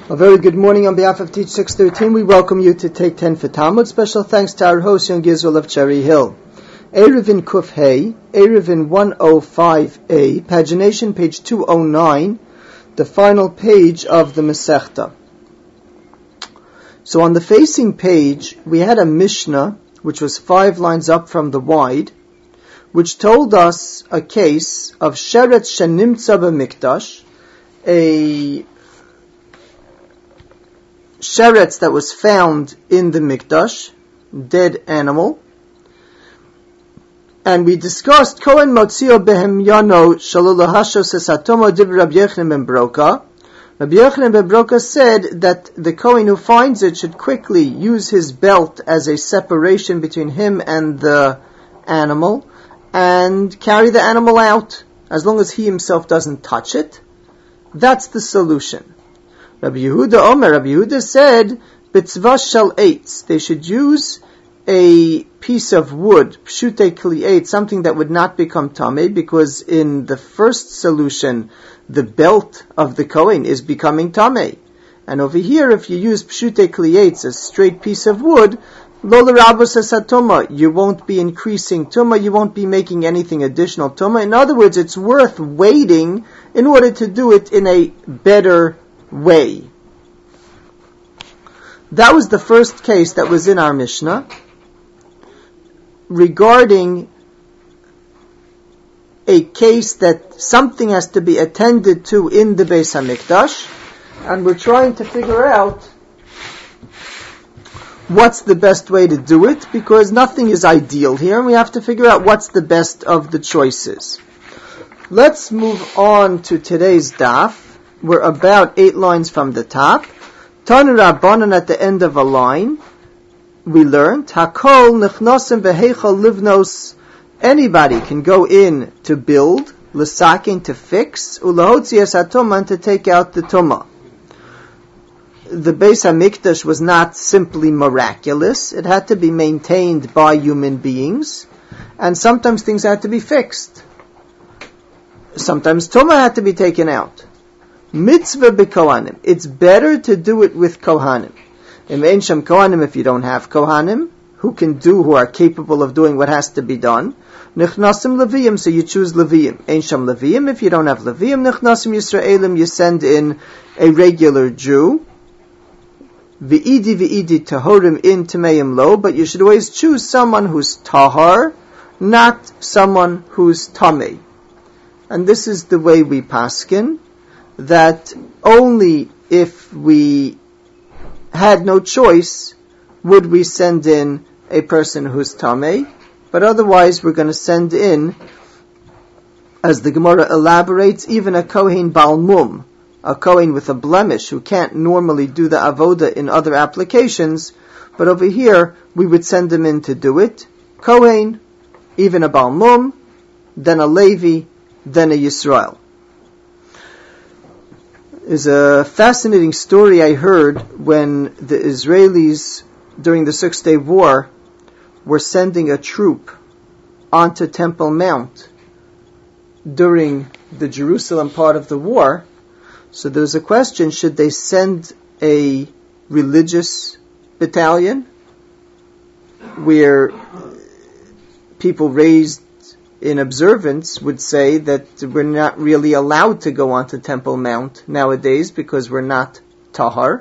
A very good morning on behalf of Teach 613. We welcome you to Take 10 for Talmud. Special thanks to our host, Young Yisrael of Cherry Hill. Eruvin Kuf Hey, Eruvin 105a, pagination page 209, the final page of the Masechta. So on the facing page, we had a Mishnah, which was 5 lines up from the wide, which told us a case of Sheretz Shenimtza B'Mikdash, a sheretz that was found in the Mikdash, dead animal. And we discussed Kohen Motzio Behemyano Shalolahashos Esatomo Dib Rabbi Yochanan ben Broka. Rabbi Yochanan ben Broka said that the Kohen who finds it should quickly use his belt as a separation between him and the animal and carry the animal out, as long as he himself doesn't touch it. That's the solution. Rabbi Yehuda said, B'tzvah shel eitz, they should use a piece of wood, pshutei kli'et, something that would not become tamei, because in the first solution, the belt of the Kohen is becoming tamei. And over here, if you use pshutei kli'et, a straight piece of wood, lo l'rabos esatoma, you won't be increasing tuma, you won't be making anything additional tuma. In other words, it's worth waiting in order to do it in a better way. That was the first case that was in our Mishnah regarding a case that something has to be attended to in the Beis HaMikdash, and we're trying to figure out what's the best way to do it, because nothing is ideal here, and we have to figure out what's the best of the choices. Let's move on to today's daf. We're about 8 lines from the top. Tanu Rabbanan, at the end of a line, we learned, Hakol nechnosim v'heichol livnos, anybody can go in to build, l'sakin to fix, ulahotzi esatoman to take out the tumah. The Beis HaMikdash was not simply miraculous, it had to be maintained by human beings, and sometimes things had to be fixed. Sometimes tumah had to be taken out. Mitzvah b'kohanim. It's better to do it with kohanim. Im ein sham kohanim, if you don't have kohanim, who are capable of doing what has to be done. Nichnasim leviyim, so you choose leviyim. Ein sham leviyim, if you don't have leviyim, nichnasim yisraelim, you send in a regular Jew. V'idi tahorim in tameim lo, but you should always choose someone who's tahar, not someone who's tamei. And this is the way we paskin, that only if we had no choice would we send in a person who's tamei, but otherwise we're going to send in, as the Gemara elaborates, even a kohen bal mum, a kohen with a blemish who can't normally do the avoda in other applications, but over here we would send him in to do it. Kohen, even a bal mum, then a Levi, then a Yisrael. Is a fascinating story I heard when the Israelis, during the 6-Day War, were sending a troop onto Temple Mount during the Jerusalem part of the war. So there was a question, should they send a religious battalion where people raised in observance would say that we're not really allowed to go onto Temple Mount nowadays because we're not tahar?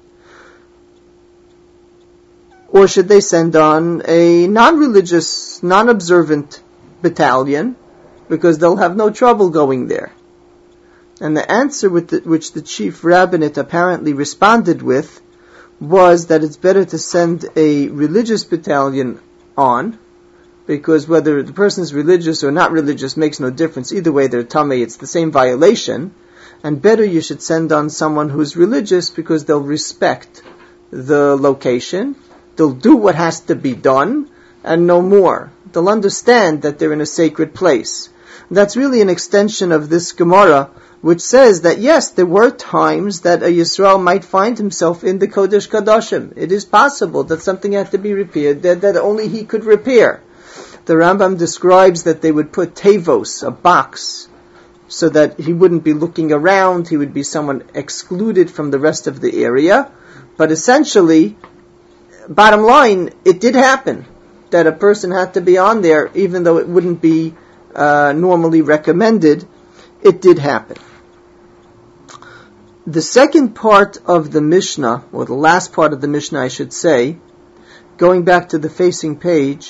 Or should they send on a non-religious, non-observant battalion because they'll have no trouble going there? And the answer which the chief rabbinate apparently responded with was that it's better to send a religious battalion on, because whether the person is religious or not religious makes no difference. Either way, they're tamei, it's the same violation. And better you should send on someone who's religious, because they'll respect the location, they'll do what has to be done, and no more. They'll understand that they're in a sacred place. That's really an extension of this Gemara, which says that yes, there were times that a Yisrael might find himself in the Kodesh Kodashim. It is possible that something had to be repaired, that only he could repair. The Rambam describes that they would put tevos, a box, so that he wouldn't be looking around, he would be someone excluded from the rest of the area. But essentially, bottom line, it did happen that a person had to be on there, even though it wouldn't be normally recommended. It did happen. The second part of the Mishnah, or the last part of the Mishnah I should say, going back to the facing page,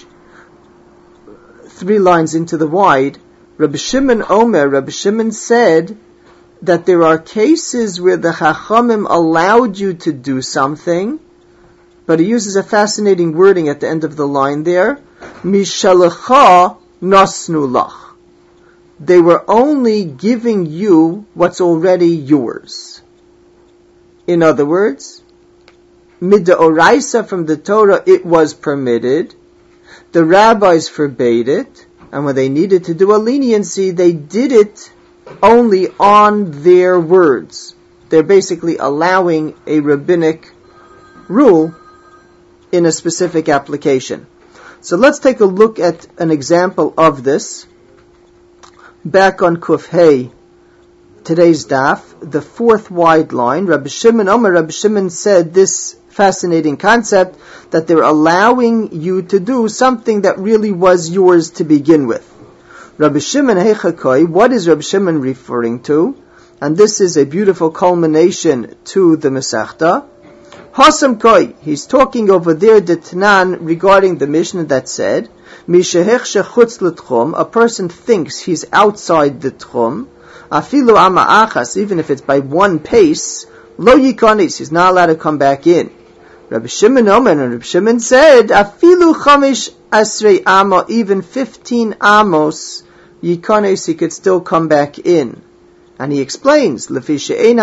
3 lines into the wide, Rabbi Shimon said that there are cases where the Chachamim allowed you to do something, but he uses a fascinating wording at the end of the line there, Mishalecha nasnu lach. They were only giving you what's already yours. In other words, mid'oraisa from the Torah, it was permitted. The rabbis forbade it, and when they needed to do a leniency, they did it only on their words. They're basically allowing a rabbinic rule in a specific application. So let's take a look at an example of this. Back on Kuf Hey, today's daf, the 4th wide line, Rabbi Shimon said this fascinating concept that they're allowing you to do something that really was yours to begin with. Rabbi Shimon Heichakoi, what is Rabbi Shimon referring to? And this is a beautiful culmination to the Masechta. Hasam Koi, he's talking over there, the Tanan, regarding the Mishnah that said, Mishehech shechutz l'tchum, a person thinks he's outside the tchum, afilu ama achas, even if it's by 1 pace, lo yikonis, he's not allowed to come back in. Rabbi Shimon Omer, and Rabbi Shimon said, afilu chamish asrei amo, even 15 amos, yikonis, he could still come back in. And he explains, because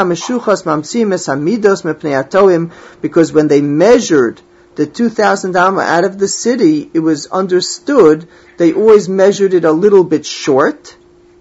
when they measured the 2,000 amma out of the city, it was understood they always measured it a little bit short.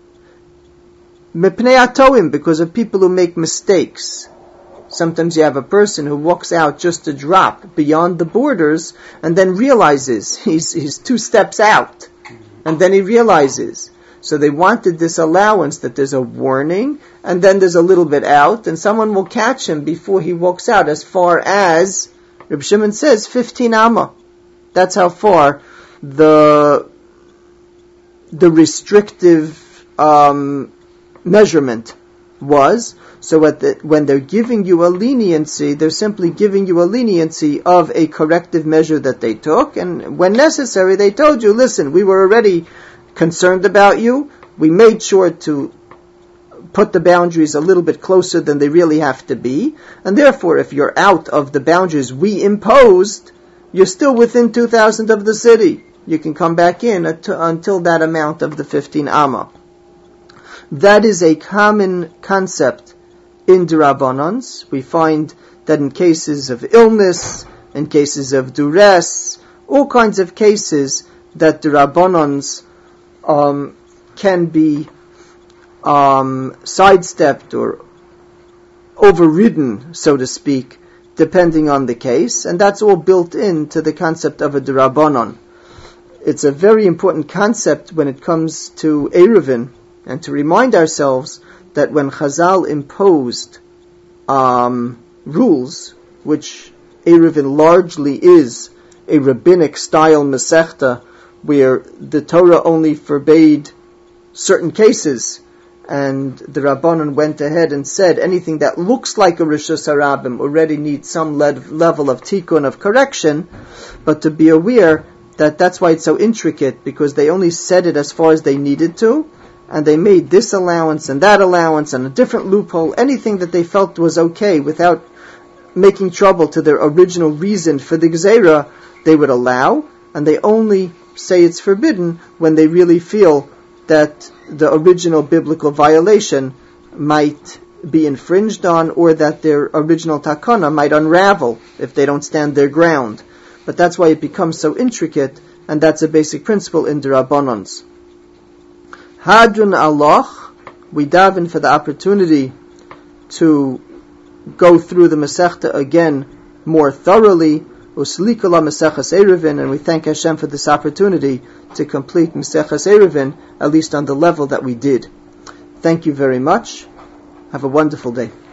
Because of people who make mistakes. Sometimes you have a person who walks out just a drop beyond the borders and then realizes he's 2 steps out. And then he realizes. So they wanted this allowance that there's a warning, and then there's a little bit out, and someone will catch him before he walks out, as far as, Rabbi Shimon says, 15 amma. That's how far the restrictive measurement was. So when they're giving you a leniency, they're simply giving you a leniency of a corrective measure that they took, and when necessary, they told you, listen, we were already concerned about you. We made sure to put the boundaries a little bit closer than they really have to be. And therefore, if you're out of the boundaries we imposed, you're still within 2,000 of the city. You can come back in until that amount of the 15 amma. That is a common concept in D'Rabbanans. We find that in cases of illness, in cases of duress, all kinds of cases that D'Rabbanans can be sidestepped or overridden, so to speak, depending on the case, and that's all built into the concept of a D'Rabbanan. It's a very important concept when it comes to Eruvin, and to remind ourselves that when Chazal imposed rules, which Eruvin largely is a rabbinic style Masechta, where the Torah only forbade certain cases, and the Rabbanan went ahead and said anything that looks like a Rishus HaRabim already needs some level of tikkun, of correction, but to be aware that that's why it's so intricate, because they only said it as far as they needed to, and they made this allowance and that allowance and a different loophole, anything that they felt was okay without making trouble to their original reason for the Gzeira, they would allow, and they only say it's forbidden when they really feel that the original biblical violation might be infringed on, or that their original takana might unravel if they don't stand their ground. But that's why it becomes so intricate, and that's a basic principle in D'Rabbanans. Hadrun Allah, we daven for the opportunity to go through the Masechta again more thoroughly, Uslikala Maseches Eruvin, and we thank Hashem for this opportunity to complete Maseches Eruvin, at least on the level that we did. Thank you very much. Have a wonderful day.